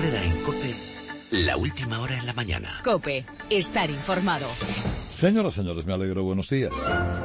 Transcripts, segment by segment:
Herrera en COPE, la última hora en la mañana. COPE, estar informado. Señoras, señores, me alegro. Buenos días.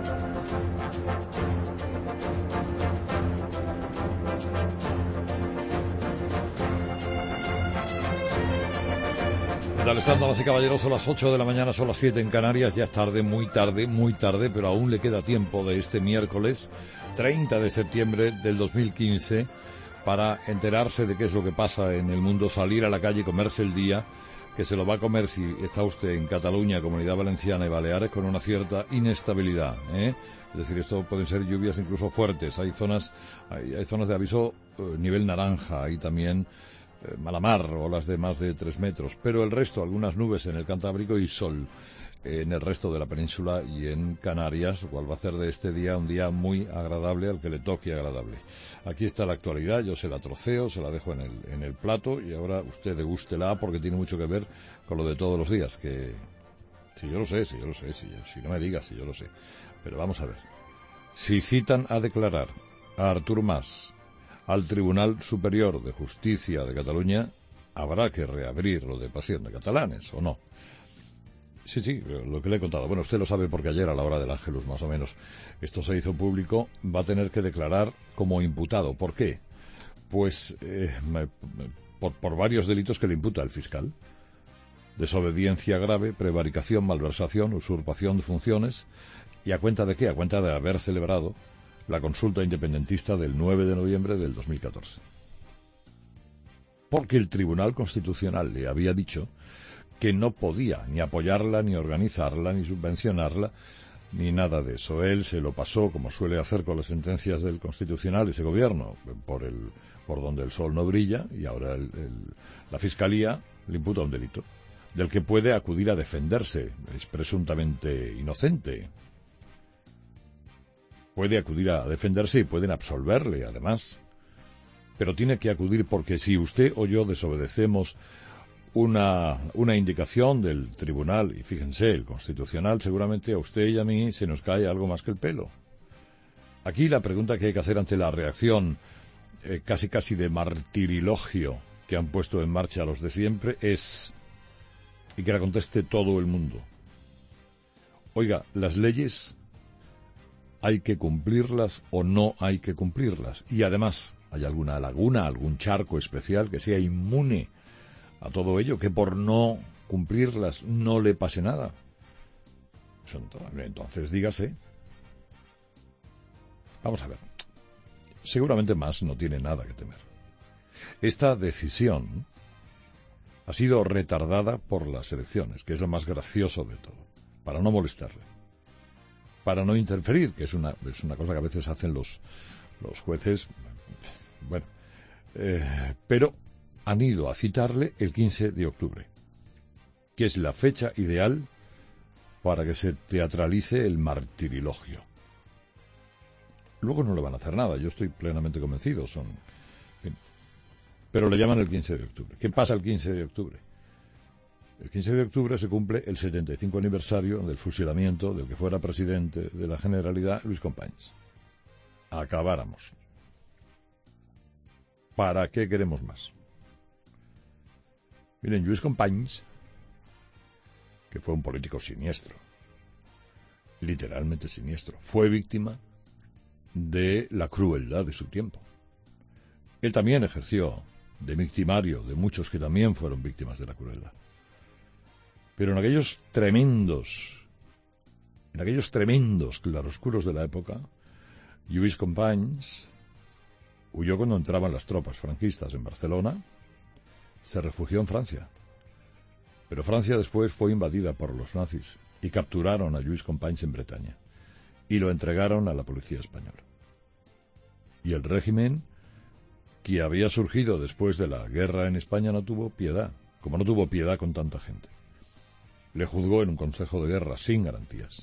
Damas y caballeros, son las 8 de la mañana, son las 7 en Canarias. Ya es tarde, muy tarde, pero aún le queda tiempo de este miércoles 30 de septiembre del 2015 para enterarse de qué es lo que pasa en el mundo, salir a la calle y comerse el día, que se lo va a comer si está usted en Cataluña, Comunidad Valenciana y Baleares, con una cierta inestabilidad, ¿eh? Es decir, esto pueden ser lluvias incluso fuertes. Hay zonas de aviso nivel naranja, hay también mala mar, olas de más de 3 metros, pero el resto, algunas nubes en el Cantábrico y sol en el resto de la península y en Canarias, lo cual va a hacer de este día un día muy agradable al que le toque agradable. Aquí está la actualidad, yo se la troceo, se la dejo en el plato y ahora usted degústela porque tiene mucho que ver con lo de todos los días, que si yo lo sé, si no me digas si yo lo sé. Pero vamos a ver. Si citan a declarar a Artur Mas al Tribunal Superior de Justicia de Cataluña, habrá que reabrir lo de Pasión de Catalanes, ¿o no? Sí, lo que le he contado. Bueno, usted lo sabe porque ayer a la hora del Ángelus, más o menos, esto se hizo público, va a tener que declarar como imputado. ¿Por qué? Pues por varios delitos que le imputa el fiscal. Desobediencia grave, prevaricación, malversación, usurpación de funciones. ¿Y a cuenta de qué? A cuenta de haber celebrado la consulta independentista del 9 de noviembre del 2014. Porque el Tribunal Constitucional le había dicho que no podía ni apoyarla, ni organizarla, ni subvencionarla, ni nada de eso. Él se lo pasó, como suele hacer con las sentencias del Constitucional, ese gobierno, por donde el sol no brilla, y ahora la Fiscalía le imputa un delito, del que puede acudir a defenderse. Es presuntamente inocente. Puede acudir a defenderse y pueden absolverle, además. Pero tiene que acudir porque si usted o yo desobedecemos una indicación del tribunal, y fíjense, el Constitucional, seguramente a usted y a mí se nos cae algo más que el pelo. Aquí la pregunta que hay que hacer ante la reacción casi de martirilogio que han puesto en marcha los de siempre es, y que la conteste todo el mundo: oiga, las leyes ¿hay que cumplirlas o no hay que cumplirlas? Y además, ¿hay alguna laguna, algún charco especial que sea inmune a todo ello, que por no cumplirlas no le pase nada? Entonces dígase. Vamos a ver. Seguramente Mas no tiene nada que temer. Esta decisión ha sido retardada por las elecciones, que es lo más gracioso de todo, para no molestarle, para no interferir, que es una cosa que a veces hacen los jueces. Bueno, pero han ido a citarle el 15 de octubre, que es la fecha ideal para que se teatralice el martirilogio. Luego no le van a hacer nada, yo estoy plenamente convencido, pero le llaman el 15 de octubre. ¿Qué pasa el 15 de octubre? El 15 de octubre se cumple el 75 aniversario del fusilamiento del que fuera presidente de la Generalidad, Lluís Companys. Acabáramos. ¿Para qué queremos más? Miren, Lluís Companys, que fue un político siniestro, literalmente siniestro, fue víctima de la crueldad de su tiempo. Él también ejerció de victimario de muchos que también fueron víctimas de la crueldad. Pero en aquellos tremendos claroscuros de la época, Lluís Companys huyó cuando entraban las tropas franquistas en Barcelona, se refugió en Francia. Pero Francia después fue invadida por los nazis y capturaron a Lluís Companys en Bretaña y lo entregaron a la policía española. Y el régimen, que había surgido después de la guerra en España, no tuvo piedad, como no tuvo piedad con tanta gente. Le juzgó en un consejo de guerra sin garantías.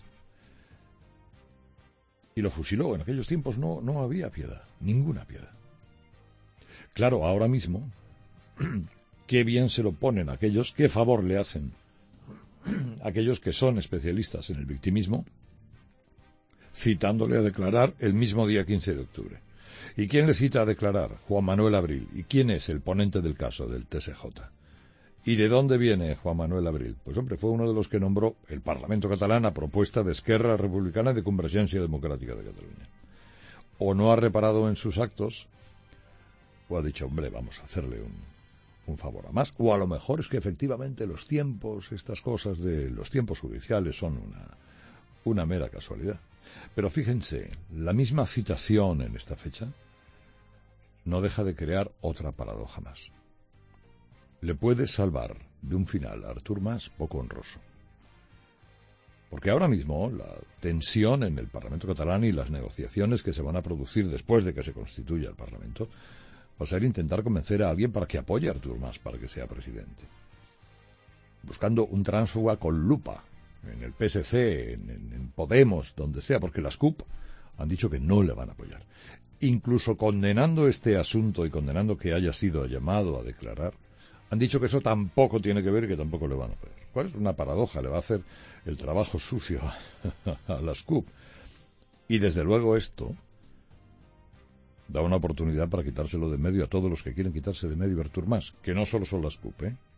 Y lo fusiló. En aquellos tiempos no había piedad, ninguna piedad. Claro, ahora mismo, qué bien se lo ponen aquellos, qué favor le hacen aquellos que son especialistas en el victimismo, citándole a declarar el mismo día 15 de octubre. ¿Y quién le cita a declarar? Juan Manuel Abril. ¿Y quién es el ponente del caso del TSJ? ¿Y de dónde viene Juan Manuel Abril? Pues hombre, fue uno de los que nombró el Parlamento catalán a propuesta de Esquerra Republicana y de Convergencia Democrática de Cataluña. O no ha reparado en sus actos, o ha dicho, hombre, vamos a hacerle un favor a más. O a lo mejor es que efectivamente los tiempos, estas cosas de los tiempos judiciales son una mera casualidad. Pero fíjense, la misma citación en esta fecha no deja de crear otra paradoja más. Le puede salvar de un final a Artur Mas poco honroso. Porque ahora mismo la tensión en el Parlamento catalán y las negociaciones que se van a producir después de que se constituya el Parlamento va a ser intentar convencer a alguien para que apoye a Artur Mas para que sea presidente. Buscando un tránsfuga con lupa en el PSC, en Podemos, donde sea, porque las CUP han dicho que no le van a apoyar. Incluso condenando este asunto y condenando que haya sido llamado a declarar, han dicho que eso tampoco tiene que ver y que tampoco le van a apoyar. ¿Cuál es una paradoja? Le va a hacer el trabajo sucio a las CUP. Y desde luego esto da una oportunidad para quitárselo de medio a todos los que quieren quitarse de medio a Artur Mas, que no solo son las CUP,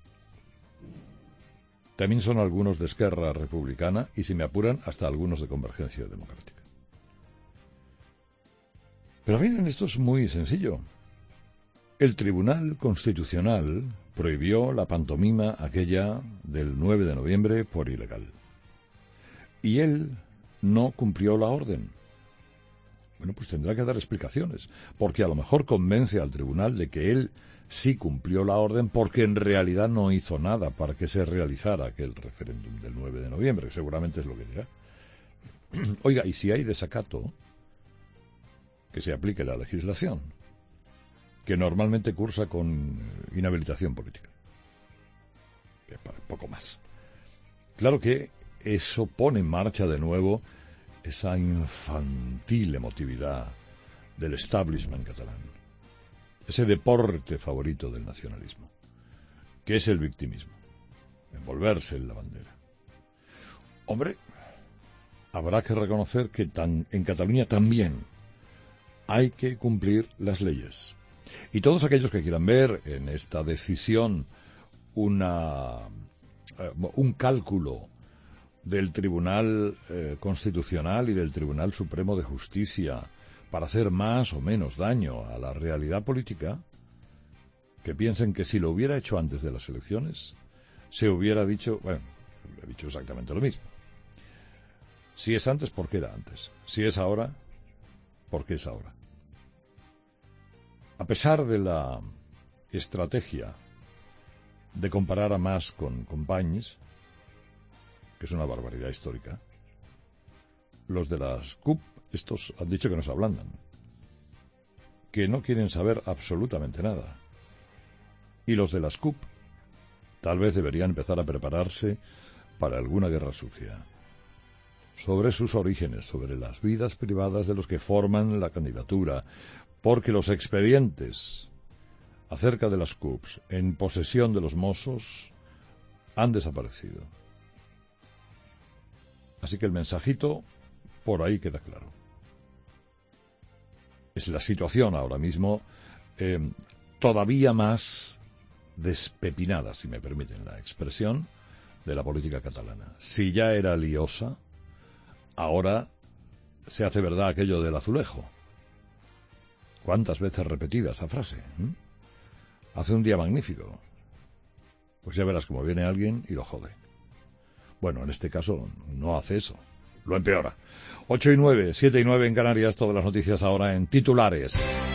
También son algunos de Esquerra Republicana y, si me apuran, hasta algunos de Convergencia Democrática. Pero miren, esto es muy sencillo. El Tribunal Constitucional prohibió la pantomima aquella del 9 de noviembre por ilegal. Y él no cumplió la orden. Bueno, pues tendrá que dar explicaciones, porque a lo mejor convence al tribunal de que él sí cumplió la orden porque en realidad no hizo nada para que se realizara aquel referéndum del 9 de noviembre, seguramente es lo que dirá. Oiga, y si hay desacato, que se aplique la legislación, que normalmente cursa con inhabilitación política. Poco más. Claro que eso pone en marcha de nuevo esa infantil emotividad del establishment catalán, ese deporte favorito del nacionalismo, que es el victimismo, envolverse en la bandera. Hombre, habrá que reconocer que en Cataluña también hay que cumplir las leyes. Y todos aquellos que quieran ver en esta decisión un cálculo del Tribunal Constitucional y del Tribunal Supremo de Justicia para hacer más o menos daño a la realidad política, que piensen que si lo hubiera hecho antes de las elecciones, se hubiera dicho, bueno, he dicho exactamente lo mismo. Si es antes, ¿por qué era antes? Si es ahora, ¿por qué es ahora? A pesar de la estrategia de comparar a Mas con Companys, que es una barbaridad histórica, los de las CUP, estos han dicho que nos ablandan, que no quieren saber absolutamente nada. Y los de las CUP tal vez deberían empezar a prepararse para alguna guerra sucia, sobre sus orígenes, sobre las vidas privadas de los que forman la candidatura, porque los expedientes acerca de las CUPs en posesión de los Mossos han desaparecido. Así que el mensajito por ahí queda claro. Es la situación ahora mismo todavía más despepinada, si me permiten la expresión, de la política catalana. Si ya era liosa, ahora se hace verdad aquello del azulejo. ¿Cuántas veces repetida esa frase? Hace un día magnífico. Pues ya verás cómo viene alguien y lo jode. Bueno, en este caso no hace eso, lo empeora. 8 y 9, 7 y 9 en Canarias, todas las noticias ahora en titulares.